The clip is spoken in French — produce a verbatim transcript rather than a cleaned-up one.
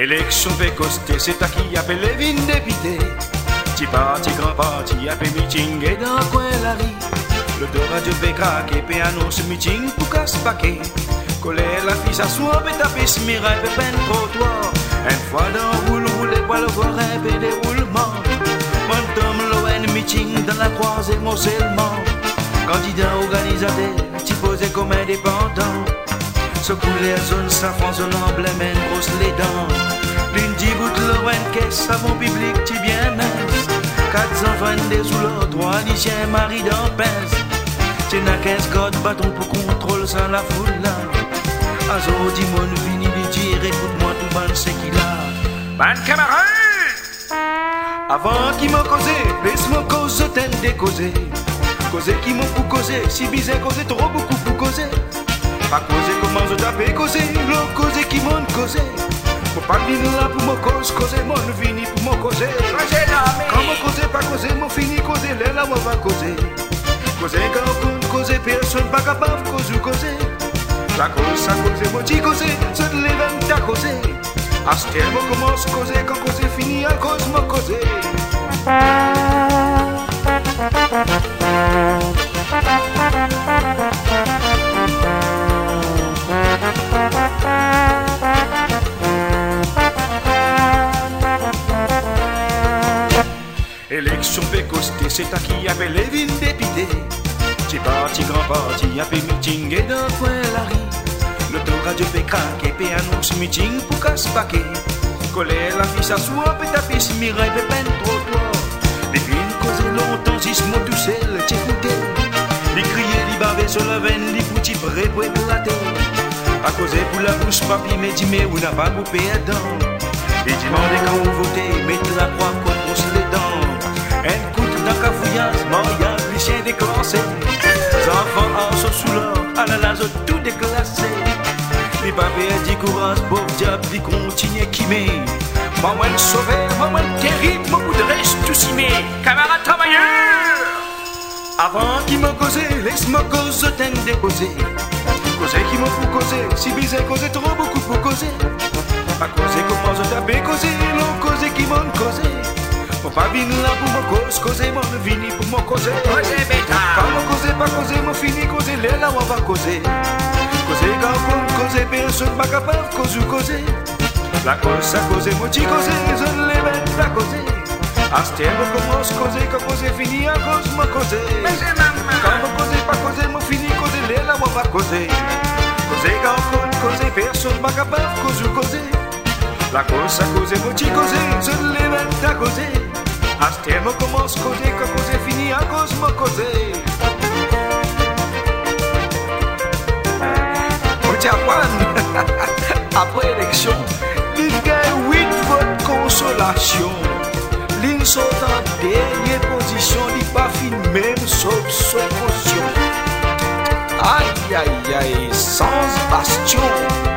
Élection fait coster, c'est à qui appelle les vignes dépité. Petit parti, grand parti, appelle meeting et dans le coin la rue. L'autoradio fait craquer, puis annonce meeting pour casse paquet. Coller la fille s'assoit, puis taper ce miracle, puis peine trottoir. Une fois dans roule, roule, et le voir un peu déroulement. Montom l'O N meeting dans la troisième au seulement. Candidat organisateur, petit posé comme indépendant. Se couler à zone safran, zone emblème, une grosse les dents. L'une dit bout de l'O N caisse, savon public, ti bien mince. Quatre enfants des sous l'eau, trois lycéens, mari dans pince. C'est n'a quinze codes, bâton pour contrôle sans la foule là. Azo, dis-moi, nous fini de dire, écoute-moi, tout le monde c'est qu'il a. Ban camarade! Avant qu'il m'a causé, laisse-moi cause, t'en décauser. Causer qui m'ont pour causer, si bizarre causer, trop beaucoup pour causer. Pas causer comment je tape, causer, l'eau causer qui m'ont causé. Faut pas venir là pour me cause, causer, moi je finis pour me causer. Quand me causer, pas causer, moi fini causer, là là, moi va causer. Causer quand on compte, causer, personne pas capable, causer, causer. La cause, ça cause, moi t'y causer, ça te lève, t'as causé. À ce terme, on commence à causer, quand causer fini, à cause, moi causer. Élection fait coster, c'est à qui appelle les vignes dépité. Petit parti, grand parti, appelle meeting et dans le coin la rue. L'autoradio fait craquer, puis annonce meeting pour casse paquet. Coller la fille s'assoit, puis taper ce miracle, puis peine trottoir. Les filles causaient longtemps, si ce mot tout seul, t'écoutais. Les crier, les baver sur la veine, les petits prêts pour éclater. À causer pour la bouche, papier, mais dis, mais où n'a pas coupé à dents. Et demandez quand vous votez, mettez la croix qu'on brosse les dents. Un coup dans cafouillage, mariage, les chiens déclassés. Les enfants en sont sous l'or, à la lazo tout déclassé. Les papiers dit courage, pauvre diable, ils continuent qui met. Maman sauvé, maman terrible, mon bout de reste tout s'y met. Camarades travailleurs! Avant qu'il m'a causé, laisse-moi cause, t'en déposer. Causer qui m'a fou causer, si bizarre causer, trop beaucoup pour causer. Pas causer comment je tape, causer, l'on causer qui m'ont causé. Faut pas venir là pour me cause, causer, mon fini pour me causer. Causer bêta! Quand me causer, pas causer, mon fini causer, là là on va causer. Causer quand on causer, personne pas capable de causer ou causer. La cause, ça causer, moi t'y causer, je ne l'ai même pas causé. À ce terme, commence à causer, quand causer fini, à cause me causer. Mais c'est maman! Quand me causer, pas causer, mon fini causer, là là on va causer. Causer quand on causer, personne pas capable de causer ou causer. La cause, ça cause, moi t'y causer, je ne l'ai même pas causé. À ce terme, commence à causer, quand causer fini, à cause me causer. Après élection, il gagne huit votes consolation. L'une saute en dernière position, il pas fin même sauf sa caution. Aïe aïe aïe, sans bastion.